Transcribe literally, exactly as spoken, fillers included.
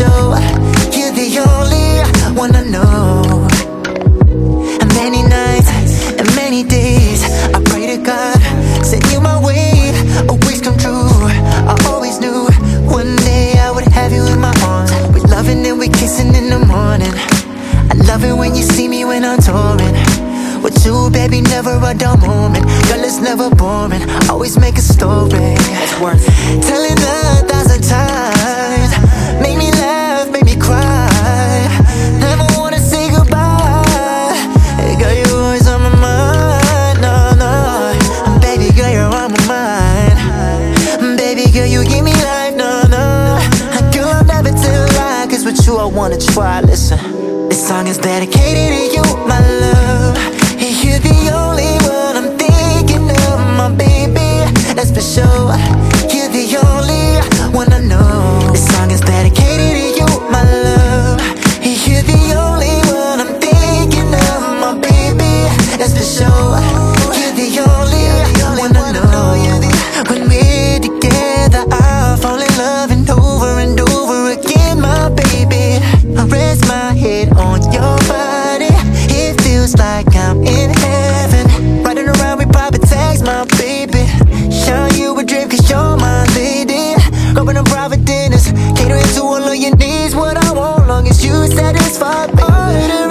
special. You're the only one I know. And many nights and many days I pray to God, send you my way, always come true. I always knew one day I would have you in my arms. We loving and we kissing in the morning. I love it when you see me when I'm touring. With you, baby, never a dull moment. Girl, it's never boring, always make a story. It's worth it. Telling a thousand times, make me laugh, make me cry. Never wanna say goodbye. Hey, girl, you're always on my mind, no, no. Baby girl, you're on my mind. Baby girl, you give me life, no, no. Girl, I'll never tell a lie, cause with you I wanna try. Listen, this song is dedicated to you, my love. You're the only one I'm thinking of, my baby, that's for sure. You're the only one I know. This song is dedicated to you, my love. You're the only one I'm thinking of, my baby, that's for sure. You're the only one I know. When we're together, I fall in love and over and over again, my baby. I rest my head on your body. It feels like I'm in heaven. Riding around with private tags, my baby. Showing you a dream cause you're my lady. Going on private dinners, catering to all of your needs. What I want, long as you satisfy, baby.